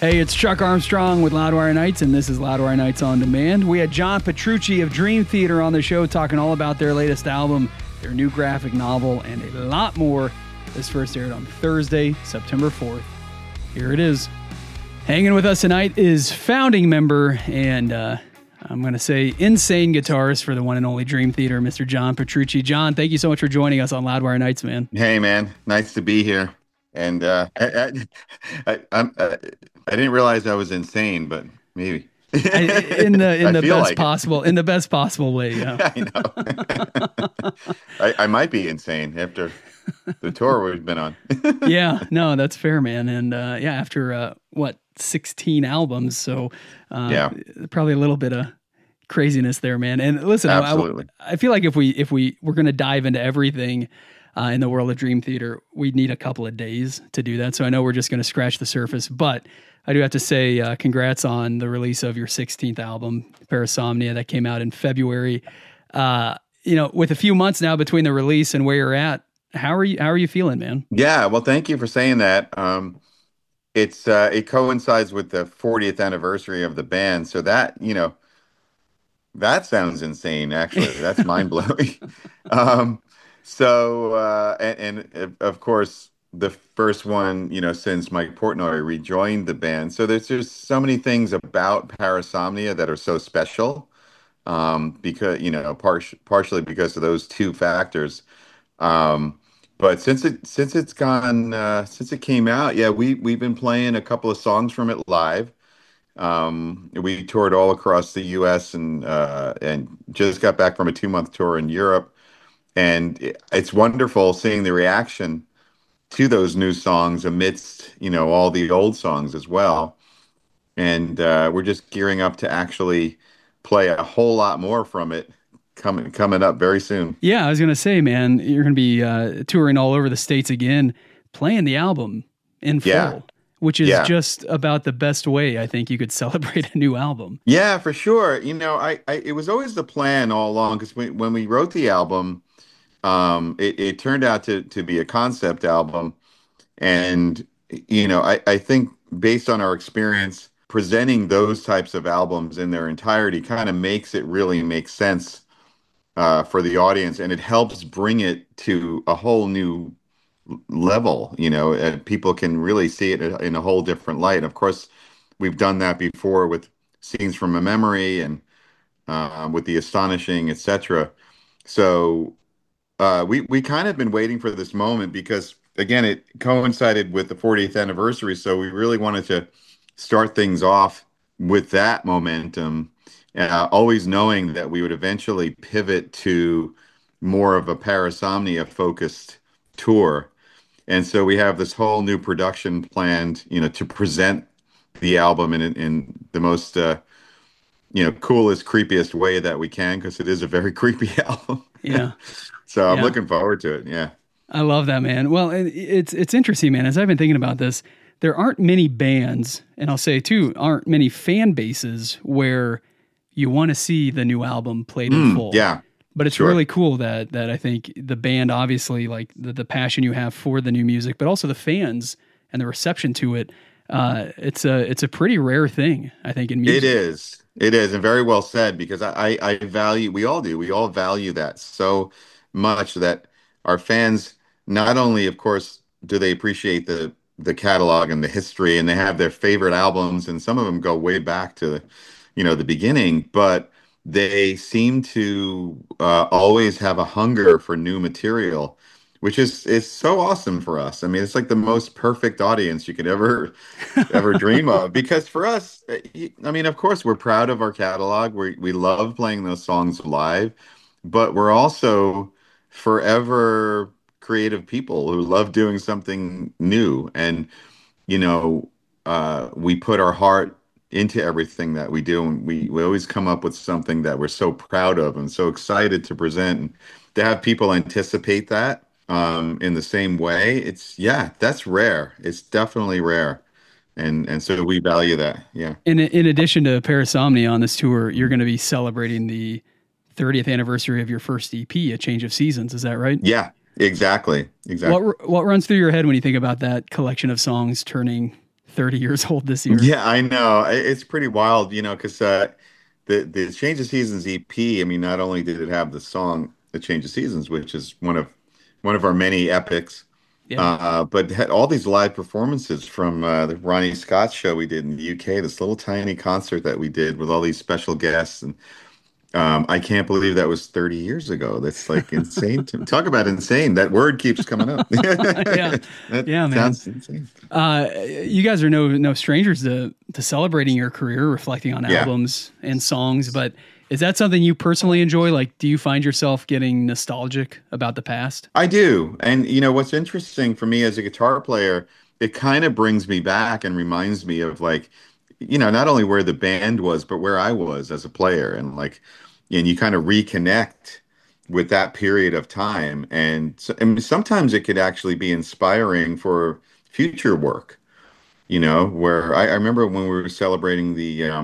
Hey, it's Chuck Armstrong with Loudwire Nights, and this is Loudwire Nights on Demand. We had John Petrucci of Dream Theater on the show talking all about their latest album, their new graphic novel, and a lot more. This first aired on Thursday, September 4th. Here it is. Hanging with us tonight is founding member and I'm going to say insane guitarist for the one and only Dream Theater, Mr. John Petrucci. John, thank you so much for joining us on Loudwire Nights, man. Hey, man. Nice to be here. And I didn't realize I was insane, but maybe in the best possible way. Yeah. I know. I might be insane after the tour we've been on. Yeah, no, that's fair, man. And after 16 albums, so probably a little bit of craziness there, man. And listen, absolutely. I feel like if we're going to dive into everything in the world of Dream Theater, we'd need a couple of days to do that. So I know we're just going to scratch the surface, but I do have to say congrats on the release of your 16th album, Parasomnia, that came out in February. With a few months now between the release and where you're at, how are you feeling, man? Yeah, well, thank you for saying that. It coincides with the 40th anniversary of the band, so that that sounds insane. Actually, that's mind blowing. And of course, the first one, since Mike Portnoy rejoined the band. So there's just so many things about Parasomnia that are so special, because, partially because of those two factors. But since it came out, yeah, we've been playing a couple of songs from it live. We toured all across the U.S. and just got back from a 2-month tour in Europe. And it's wonderful seeing the reaction to those new songs amidst, all the old songs as well. And we're just gearing up to actually play a whole lot more from it coming up very soon. Yeah, I was going to say, man, you're going to be touring all over the States again, playing the album in full, which is just about the best way I think you could celebrate a new album. Yeah, for sure. It was always the plan all along, because when we wrote the album, it turned out to be a concept album. And, I think based on our experience, presenting those types of albums in their entirety kind of makes it really make sense for the audience. And it helps bring it to a whole new level, and people can really see it in a whole different light. Of course, we've done that before with Scenes from a Memory and with The Astonishing, etc. So we kind of been waiting for this moment because, again, it coincided with the 40th anniversary. So we really wanted to start things off with that momentum, always knowing that we would eventually pivot to more of a Parasomnia focused tour. And so we have this whole new production planned, to present the album in the most, coolest, creepiest way that we can, because it is a very creepy album. Yeah. So I'm looking forward to it. Yeah. I love that, man. Well, it's interesting, man. As I've been thinking about this, there aren't many bands, and I'll say too, aren't many fan bases where you want to see the new album played in full. Yeah. But it's really cool that I think the band, obviously, like the passion you have for the new music, but also the fans and the reception to it. It's a pretty rare thing, I think, in music. It is, and very well said, because I value, we all value that so much, that our fans, not only, of course, do they appreciate the catalog and the history, and they have their favorite albums, and some of them go way back to the beginning, but they seem to always have a hunger for new material, which is so awesome for us. I mean, it's like the most perfect audience you could ever dream of. Because for us, I mean, of course, we're proud of our catalog. We love playing those songs live, but we're also forever creative people who love doing something new. And, we put our heart into everything that we do, and we always come up with something that we're so proud of and so excited to present, and to have people anticipate that in the same way. That's rare. It's definitely rare, and so we value that. Yeah. In addition to Parasomnia on this tour, you're going to be celebrating the 30th anniversary of your first EP, A Change of Seasons. Is that right? Yeah, exactly. What runs through your head when you think about that collection of songs turning 30 years old this year. Yeah, I know. It's pretty wild, because the Change of Seasons EP, I mean, not only did it have the song "The Change of Seasons," which is one of our many epics, Yeah. but had all these live performances from the Ronnie Scott show we did in the UK, this little tiny concert that we did with all these special guests, and I can't believe that was 30 years ago. That's like insane to talk about insane. That word keeps coming up. Yeah. That Yeah, man. sounds insane. You guys are no strangers to celebrating your career, reflecting on Yeah. albums and songs. But is that something you personally enjoy? Like, do you find yourself getting nostalgic about the past? I do. And what's interesting for me as a guitar player, it kind of brings me back and reminds me of like, not only where the band was, but where I was as a player. And you kind of reconnect with that period of time. And so, I mean, sometimes it could actually be inspiring for future work, where I remember when we were celebrating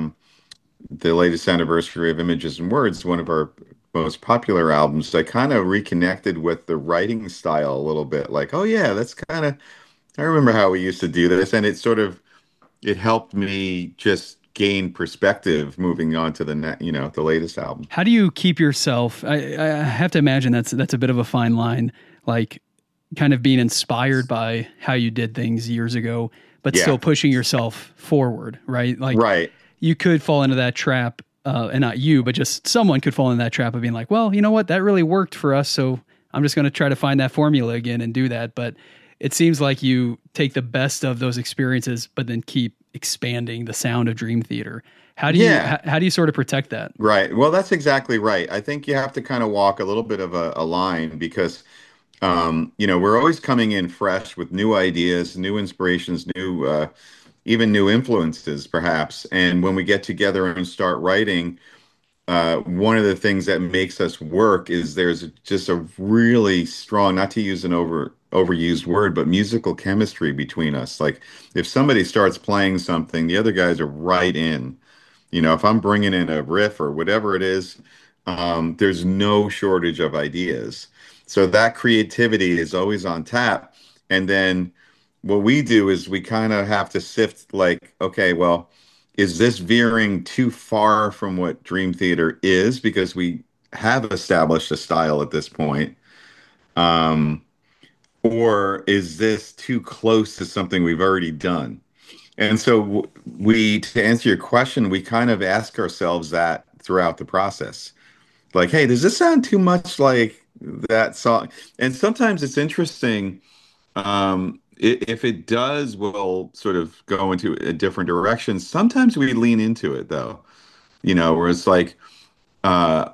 the latest anniversary of Images and Words, one of our most popular albums, I kind of reconnected with the writing style a little bit. Like, oh yeah, that's kind of, I remember how we used to do this, and it helped me just gain perspective moving on to the latest album. How do you keep yourself? I have to imagine that's a bit of a fine line, like kind of being inspired by how you did things years ago, but Yeah, still pushing yourself forward, right? Like right. you could fall into that trap, and not you, but just someone could fall into that trap of being like, well, you know what, that really worked for us, so I'm just going to try to find that formula again and do that. But it seems like you take the best of those experiences, but then keep expanding the sound of Dream Theater. Yeah, How do you sort of protect that? right. Well, that's exactly right. I think you have to kind of walk a little bit of a line because we're always coming in fresh with new ideas, new inspirations, even new influences, perhaps. And when we get together and start writing, one of the things that makes us work is there's just a really strong, not to use an overused word, but musical chemistry between us. Like if somebody starts playing something, the other guys are right in. If I'm bringing in a riff or whatever it is, there's no shortage of ideas. So that creativity is always on tap. And then what we do is we kind of have to sift like, okay, well, is this veering too far from what Dream Theater is? Because we have established a style at this point. Um, or is this too close to something we've already done? And so to answer your question, we kind of ask ourselves that throughout the process. Like, hey, does this sound too much like that song? And sometimes it's interesting. If it does, we'll sort of go into a different direction. Sometimes we lean into it though, where it's like, uh,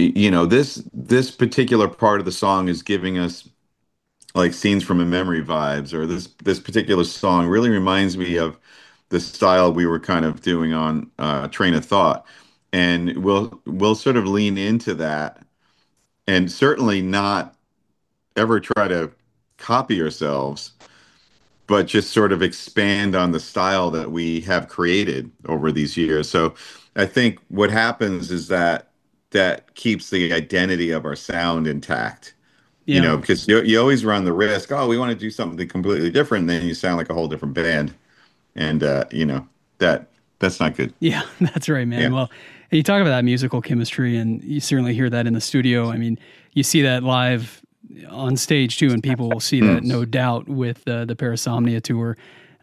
this particular part of the song is giving us like scenes from a memory vibes, or this particular song really reminds me of the style we were kind of doing on Train of Thought, and we'll sort of lean into that, and certainly not ever try to copy ourselves, but just sort of expand on the style that we have created over these years. So I think what happens is that keeps the identity of our sound intact. Yeah. Because you always run the risk, oh, we want to do something completely different, and then you sound like a whole different band. And that that's not good. Yeah, that's right, man. Yeah. Well, and you talk about that musical chemistry, and you certainly hear that in the studio. I mean, you see that live on stage too, and people will see that no doubt with the Parasomnia tour.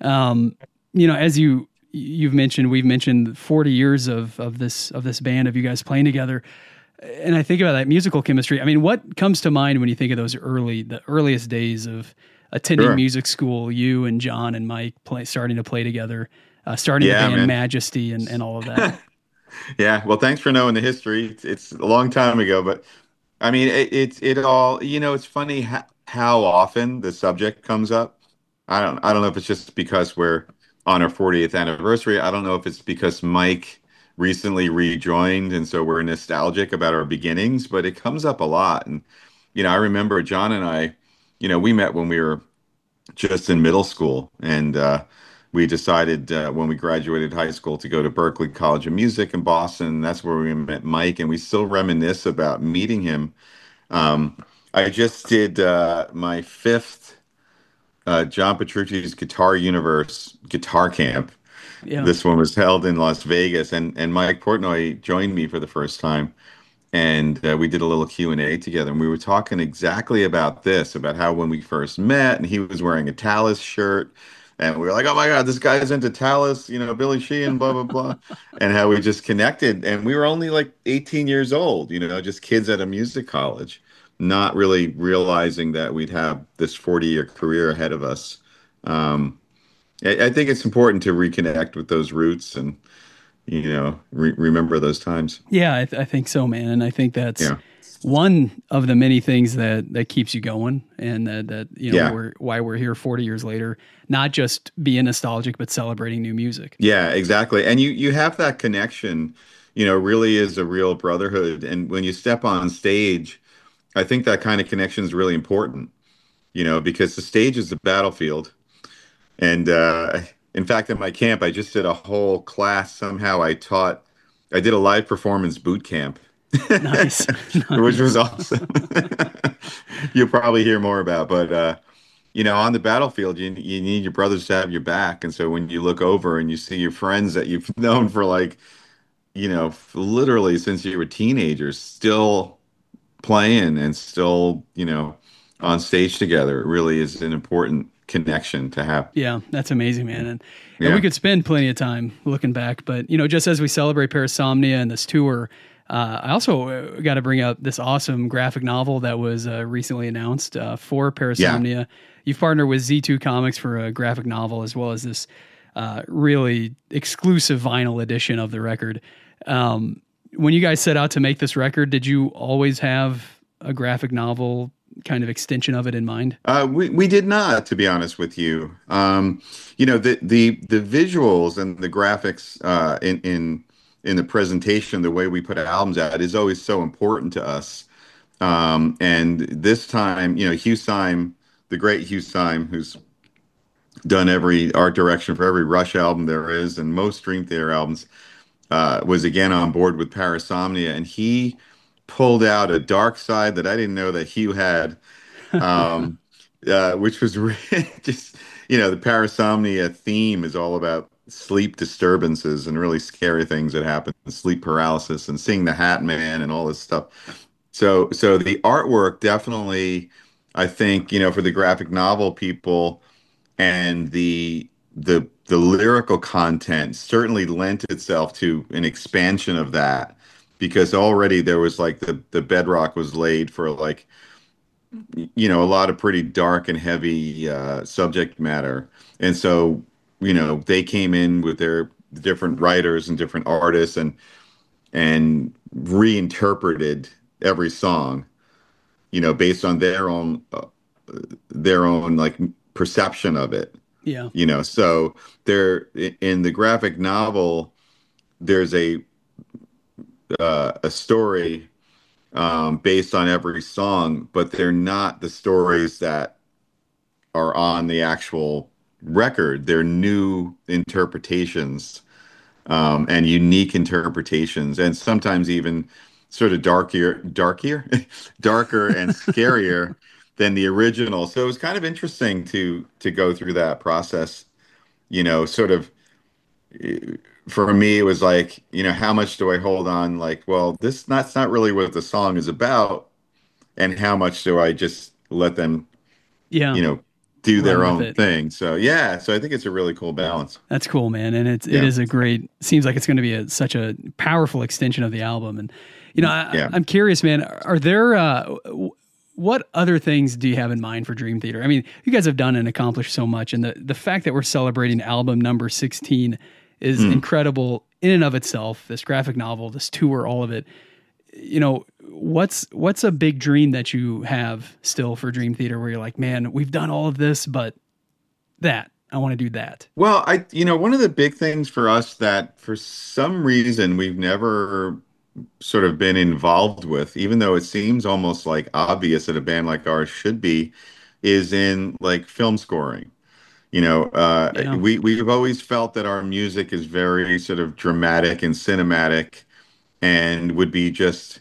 As you've mentioned, we've mentioned 40 years of this band of you guys playing together, and I think about that musical chemistry. I mean, what comes to mind when you think of the earliest days of attending Sure. music school? You and John and Mike starting to play together, starting the Yeah, band man. Majesty and all of that. Yeah. Well, thanks for knowing the history. It's a long time ago, but I mean, it all. It's funny how often the subject comes up. I don't know if it's just because we're on our 40th anniversary. I don't know if it's because Mike recently rejoined, and so we're nostalgic about our beginnings, but it comes up a lot. And I remember John and I, we met when we were just in middle school, and we decided when we graduated high school to go to Berklee College of Music in Boston. That's where we met Mike, and we still reminisce about meeting him. I just did my fifth John Petrucci's Guitar Universe Guitar Camp. Yeah. This one was held in Las Vegas, and Mike Portnoy joined me for the first time, and we did a little Q&A together, and we were talking exactly about this, about how when we first met, and he was wearing a Talus shirt, and we were like, "Oh my God, this guy's into Talus, Billy Sheehan, blah blah blah," and how we just connected, and we were only like 18 years old, just kids at a music college, not really realizing that we'd have this 40-year career ahead of us. Um, I think it's important to reconnect with those roots and remember those times. Yeah, I think so, man. And I think that's Yeah. one of the many things that keeps you going, and that Yeah. why we're here 40 years later, not just being nostalgic, but celebrating new music. Yeah, exactly. And you have that connection, really is a real brotherhood. And when you step on stage, I think that kind of connection is really important, because the stage is the battlefield. And in fact, at my camp, I just did a whole class. Somehow I did a live performance boot camp, Nice. which was Nice. awesome. You'll probably hear more about, but on the battlefield, you need your brothers to have your back. And so when you look over and you see your friends that you've known for like, literally since you were teenagers, still playing and still, on stage together, it really is an important connection to have. Yeah, that's amazing, man. And we Yeah. could spend plenty of time looking back, but just as we celebrate Parasomnia and this tour, I also got to bring up this awesome graphic novel that was recently announced for Yeah. Parasomnia. You've partnered with Z2 Comics for a graphic novel, as well as this really exclusive vinyl edition of the record. When you guys set out to make this record, did you always have a graphic novel kind of extension of it in mind? We did not, to be honest with you. The visuals and the graphics in the presentation, the way we put albums out is always so important to us. And this time, Hugh Syme, the great Hugh Syme, who's done every art direction for every Rush album there is and most Dream Theater albums, was again on board with Parasomnia, and he pulled out a dark side that I didn't know that Hugh had, um, which was just, the Parasomnia theme is all about sleep disturbances and really scary things that happen, sleep paralysis and seeing the Hat Man and all this stuff. So the artwork definitely, I think, for the graphic novel people and the lyrical content certainly lent itself to an expansion of that because already there was like the bedrock was laid for like a lot of pretty dark and heavy subject matter. And so, they came in with their different writers and different artists and reinterpreted every song, based on their own like perception of it. Yeah. So there in the graphic novel, there's a story based on every song, but they're not the stories that are on the actual record. They're new interpretations and unique interpretations, and sometimes even sort of darker and scarier than the original. So it was kind of interesting to go through that process. Sort of for me, it was like, how much do I hold on? Like, well, that's not really what the song is about, and how much do I just let them, Yeah. you know, do Run their with own it. thing? So yeah, so I think it's a really cool balance. That's cool, man. And it Yeah, is a great, seems like it's going to be such a powerful extension of the album. And, yeah. I'm curious, man, are there, what other things do you have in mind for Dream Theater? I mean, you guys have done and accomplished so much. And the fact that we're celebrating album number 16 is Mm. incredible in and of itself. This graphic novel, this tour, all of it. What's a big dream that you have still for Dream Theater where you're like, man, we've done all of this, but I want to do that. Well, one of the big things for us that for some reason we've never sort of been involved with, even though it seems almost like obvious that a band like ours should be, is in like film scoring. Yeah. We've always felt that our music is very sort of dramatic and cinematic and would be just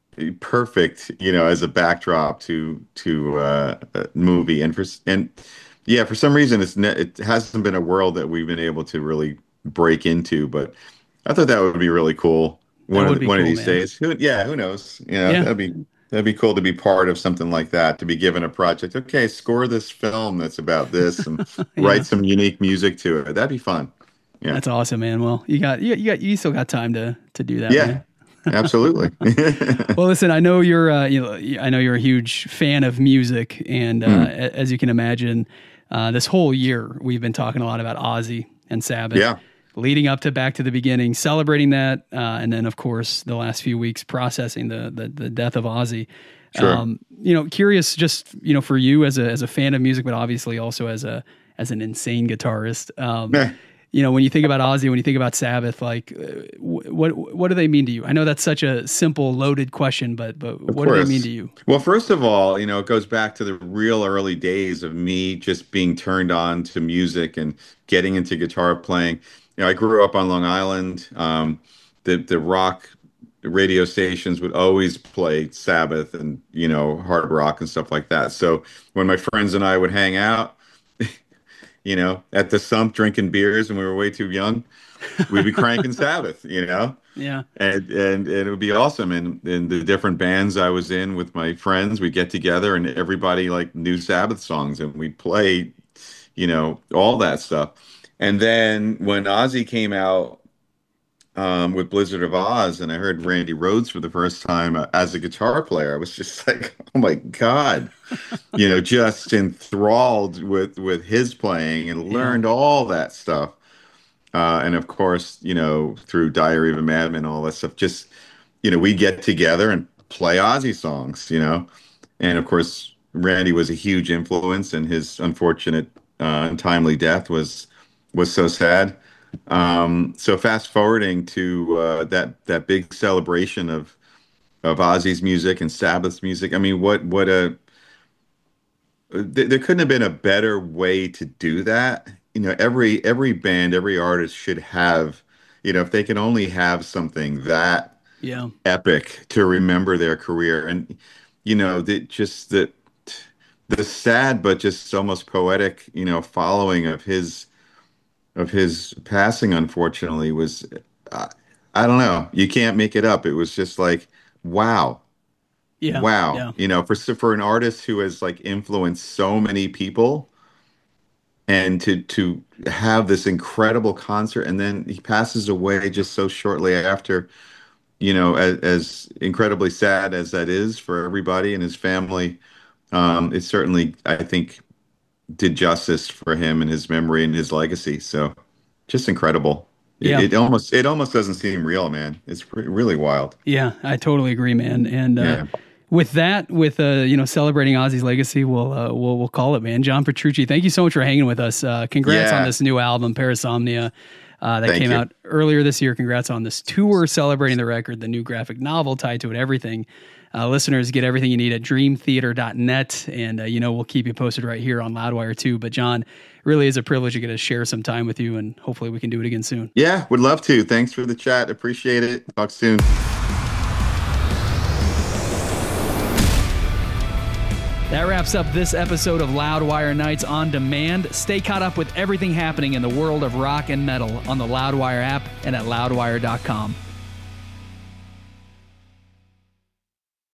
perfect, as a backdrop to a movie. And Yeah, for some reason it hasn't been a world that we've been able to really break into, but I thought that would be really cool That would be one of cool, these man. days. Who knows? You know, Yeah. that'd be cool to be part of something like that, to be given a project. Okay, score this film that's about this and Yeah. write some unique music to it. That'd be fun. Yeah. That's awesome, man. Well, you still got time to do that, Yeah, man. absolutely. Well, listen, I know you're I know you're a huge fan of music, and as you can imagine, this whole year we've been talking a lot about Ozzy and Sabbath, Yeah. leading up to Back to the Beginning, celebrating that, and then of course the last few weeks processing the death of Ozzy. Sure. Curious, just for you as a fan of music, but obviously also as an insane guitarist. Meh. When you think about Ozzy, when you think about Sabbath, like what do they mean to you? I know that's such a simple, loaded question, but Of what do they course. mean to you? Well, first of all, it goes back to the real early days of me just being turned on to music and getting into guitar playing. I grew up on Long Island. The rock radio stations would always play Sabbath and, hard rock and stuff like that. So when my friends and I would hang out, at the sump drinking beers and we were way too young, we'd be cranking Sabbath. Yeah, And it would be awesome. And the different bands I was in with my friends, we'd get together and everybody like knew Sabbath songs and we'd play, all that stuff. And then when Ozzy came out with Blizzard of Oz and I heard Randy Rhoads for the first time as a guitar player, I was just like, oh my God, just enthralled with his playing and yeah, learned all that stuff. And of course, through Diary of a Madman, all that stuff, just, we get together and play Ozzy songs. And of course, Randy was a huge influence and his unfortunate, untimely death was so sad. So fast forwarding to that big celebration of Ozzy's music and Sabbath's music. I mean, there couldn't have been a better way to do that. Every band, every artist should have, if they can only have something that yeah, epic to remember their career. And, the sad but just almost poetic, following of his passing, unfortunately, was, uh, I don't know, you can't make it up. It was just like, wow. yeah, Wow. yeah, For an artist who has like influenced so many people and to have this incredible concert and then he passes away just so shortly after, as incredibly sad as that is for everybody and his family, it certainly, I think, did justice for him and his memory and his legacy. So just incredible. yeah. It almost doesn't seem real, man. It's really wild. Yeah, I totally agree, man. And Yeah. with that, with celebrating Ozzy's legacy, we'll call it, man. John Petrucci, thank you so much for hanging with us. Congrats on Yeah. this new album, Parasomnia, that Thank came you. out earlier this year. Congrats on this tour celebrating the record, the new graphic novel tied to it, everything. Listeners, get everything you need at dreamtheater.net, and we'll keep you posted right here on Loudwire too. But John, really is a privilege to get to share some time with you, and hopefully we can do it again soon. Yeah, would love to. Thanks for the chat. Appreciate it. Talk soon. That wraps up this episode of Loudwire Nights on Demand. Stay caught up with everything happening in the world of rock and metal on the Loudwire app and at loudwire.com.